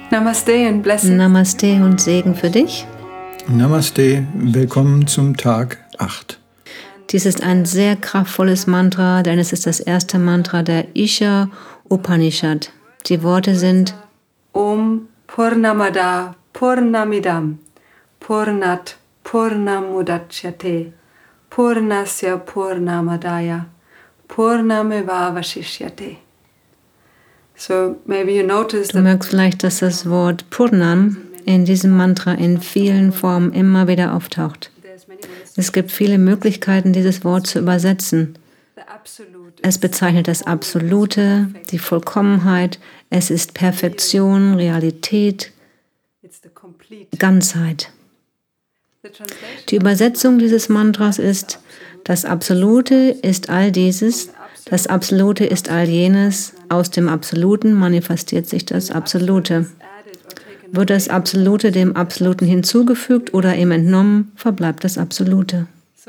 Namaste and blessings. Namaste und Segen für dich. Namaste, willkommen zum Tag 8. Dies ist ein sehr kraftvolles Mantra, denn es ist das erste Mantra der Isha Upanishad. Die Worte sind Om Purnamada Purnamidam Purnat Purnamudachyate Purnasya Purnamadaya Purnameva Vashishyate. So maybe you notice Du merkst vielleicht, dass das Wort Purnam in diesem Mantra in vielen Formen immer wieder auftaucht. Es gibt viele Möglichkeiten, dieses Wort zu übersetzen. Es bezeichnet das Absolute, die Vollkommenheit, es ist Perfektion, Realität, Ganzheit. Die Übersetzung dieses Mantras ist: Das Absolute ist all dieses, das Absolute ist all jenes, aus dem Absoluten manifestiert sich das Absolute. Wird das Absolute dem Absoluten hinzugefügt oder ihm entnommen, verbleibt das Absolute.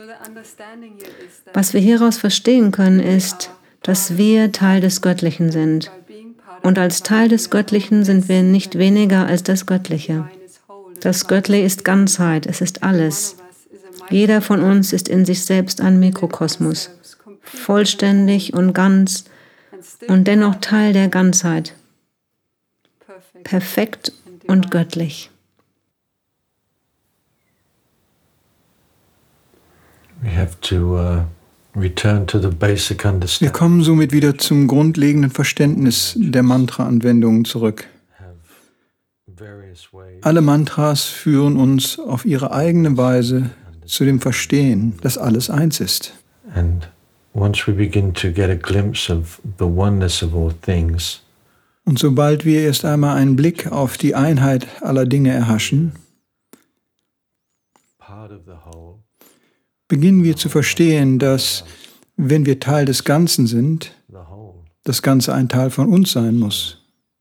Was wir hieraus verstehen können, ist, dass wir Teil des Göttlichen sind. Und als Teil des Göttlichen sind wir nicht weniger als das Göttliche. Das Göttliche ist Ganzheit, es ist alles. Jeder von uns ist in sich selbst ein Mikrokosmos, vollständig und ganz und dennoch Teil der Ganzheit, perfekt und göttlich. Wir kommen somit wieder zum grundlegenden Verständnis der Mantra-Anwendungen zurück. Alle Mantras führen uns auf ihre eigene Weise zu dem Verstehen, dass alles eins ist. Und sobald wir erst einmal einen Blick auf die Einheit aller Dinge erhaschen, beginnen wir zu verstehen, dass, wenn wir Teil des Ganzen sind, das Ganze ein Teil von uns sein muss.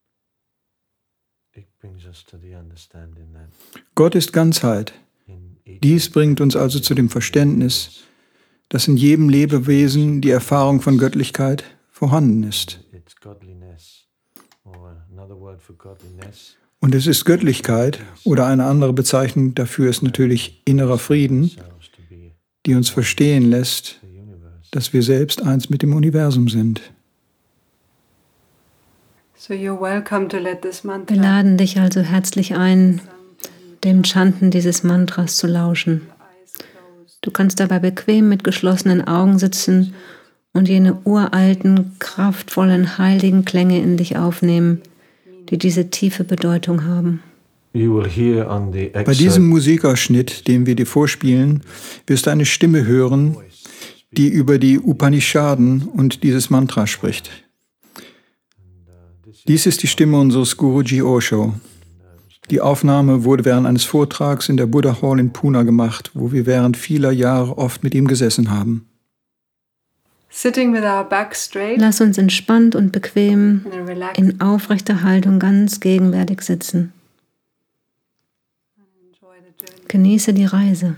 Gott ist Ganzheit. Dies bringt uns also zu dem Verständnis, dass in jedem Lebewesen die Erfahrung von Göttlichkeit vorhanden ist. Und es ist Göttlichkeit, oder eine andere Bezeichnung dafür ist natürlich innerer Frieden, die uns verstehen lässt, dass wir selbst eins mit dem Universum sind. Wir laden dich also herzlich ein, dem Chanten dieses Mantras zu lauschen. Du kannst dabei bequem mit geschlossenen Augen sitzen und jene uralten, kraftvollen, heiligen Klänge in dich aufnehmen, die diese tiefe Bedeutung haben. Bei diesem Musikausschnitt, den wir dir vorspielen, wirst du eine Stimme hören, die über die Upanishaden und dieses Mantra spricht. Dies ist die Stimme unseres Guruji Osho. Die Aufnahme wurde während eines Vortrags in der Buddha Hall in Pune gemacht, wo wir während vieler Jahre oft mit ihm gesessen haben. Lass uns entspannt und bequem in aufrechter Haltung ganz gegenwärtig sitzen. Genieße die Reise.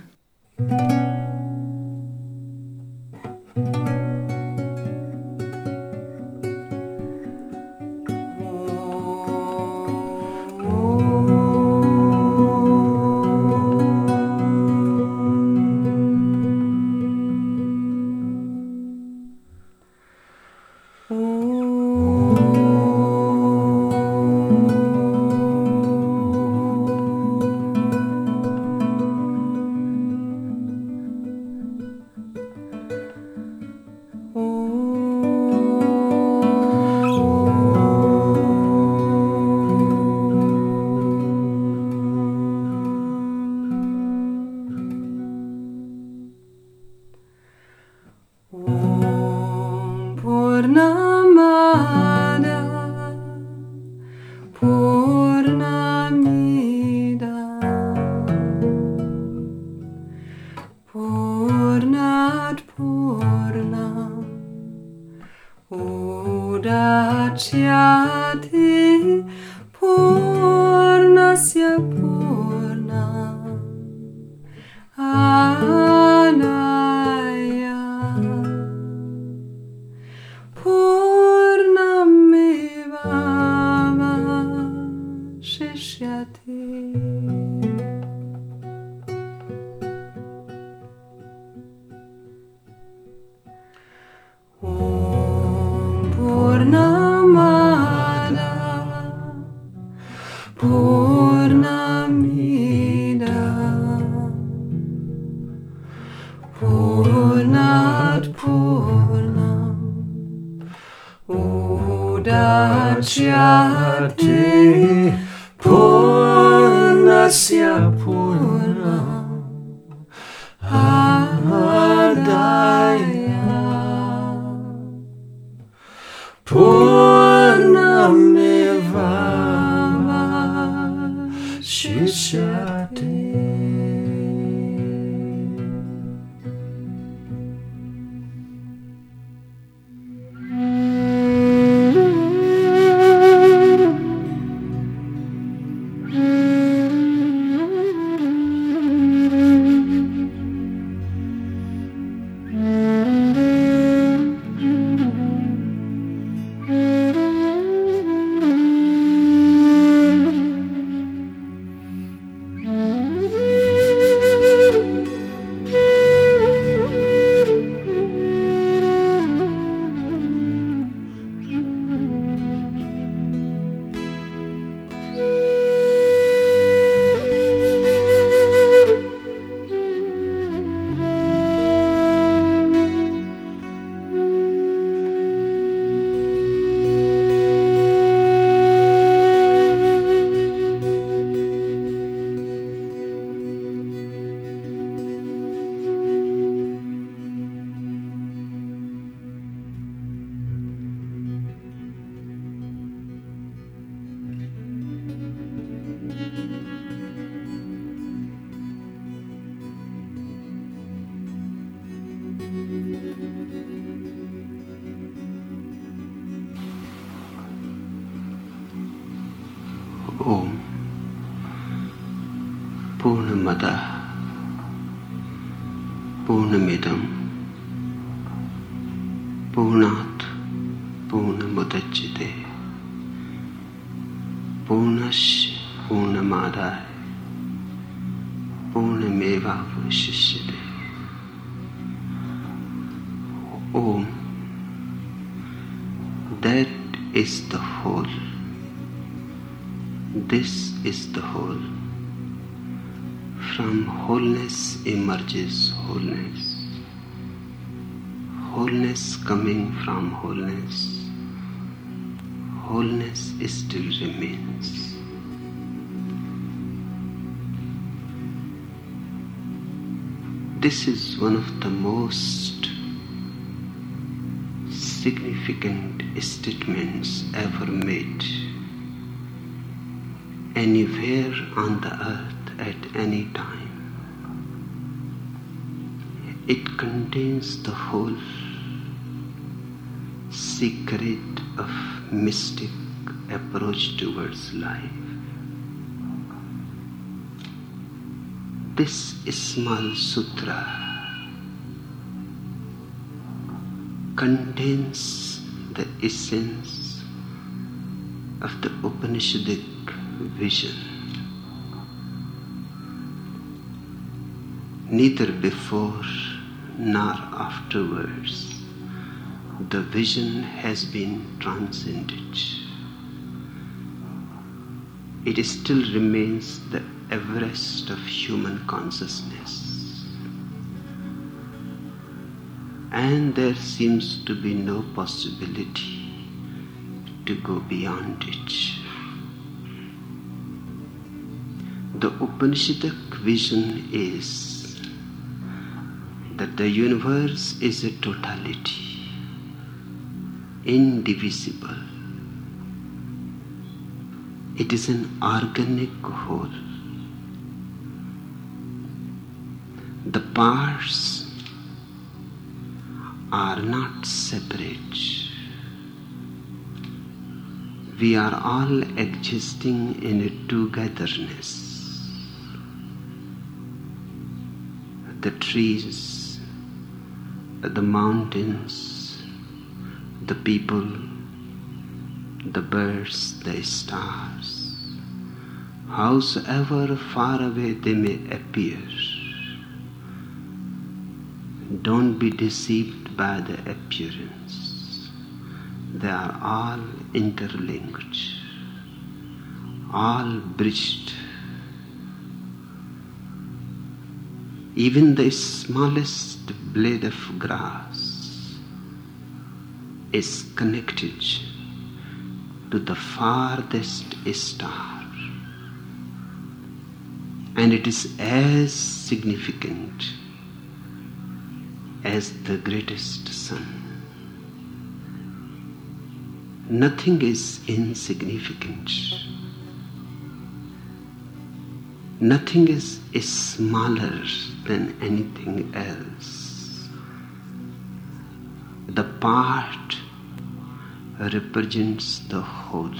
Udachyate Purnasya Purnam Anaya Purnameva udachyate purnasya purnam adaya purnameva shishyate. Om Purnamada Purnamidam Purnat Purnamudachyate Purnasya Purnamadaya Purnameva Vashishyate. Om, that is the whole. This is the whole. From wholeness emerges wholeness. Wholeness coming from wholeness. Wholeness still remains. This is one of the most significant statements ever made anywhere on the earth at any time. It contains the whole secret of mystic approach towards life. This small sutra contains the essence of the Upanishadic vision. Neither before nor afterwards the vision has been transcended. It still remains the Everest of human consciousness, and there seems to be no possibility to go beyond it. The Upanishadic vision is that the universe is a totality, indivisible. It is an organic whole. The parts are not separate. We are all existing in a togetherness. The trees, the mountains, the people, the birds, the stars, howsoever far away they may appear, don't be deceived by the appearance. They are all interlinked, all bridged. Even the smallest blade of grass is connected to the farthest star, and it is as significant as the greatest sun. Nothing is insignificant. Nothing is smaller than anything else. The part represents the whole.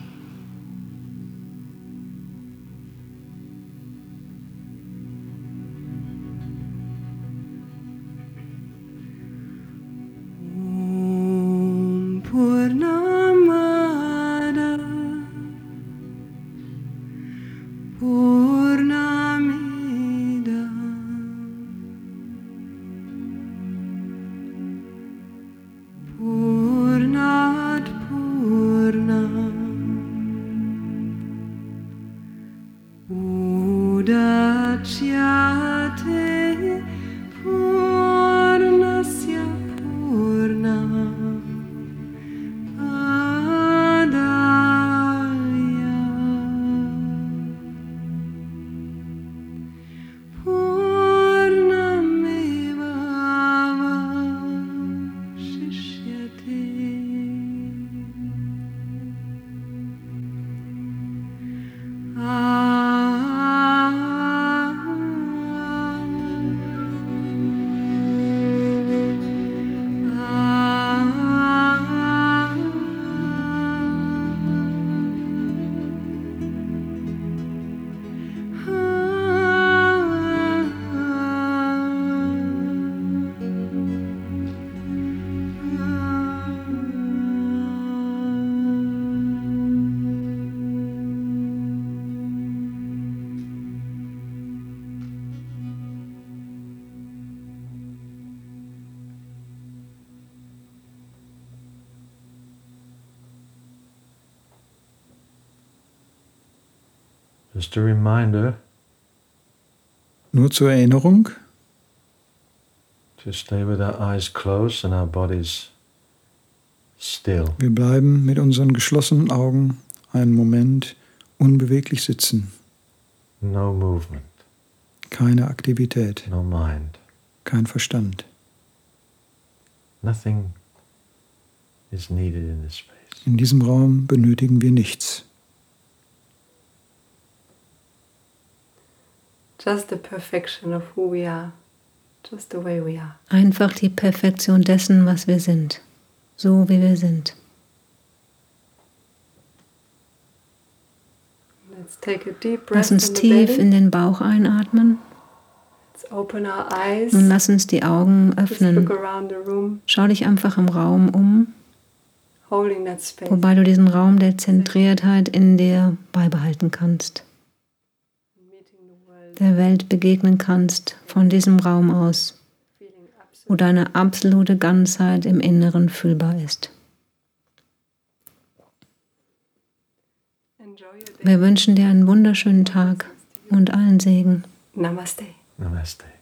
Just a reminder. Nur zur Erinnerung. To stay with our eyes closed and our bodies still. Wir bleiben mit unseren geschlossenen Augen einen Moment unbeweglich sitzen. No movement. Keine Aktivität. No mind. Kein Verstand. Nothing is needed in this space. In diesem Raum benötigen wir nichts. Just the perfection of who we are, just the way we are. Einfach die Perfektion dessen, was wir sind, so wie wir sind. Let's take a deep breath. Lass uns tief in den Bauch einatmen. Let's open our eyes. Nun lass uns die Augen öffnen. Let's look around the room. Schau dich einfach im Raum um, Holding that space. wobei du diesen Raum der Zentriertheit in dir beibehalten kannst. Der Welt begegnen kannst von diesem Raum aus, wo deine absolute Ganzheit im Inneren fühlbar ist. Wir wünschen dir einen wunderschönen Tag und allen Segen. Namaste. Namaste.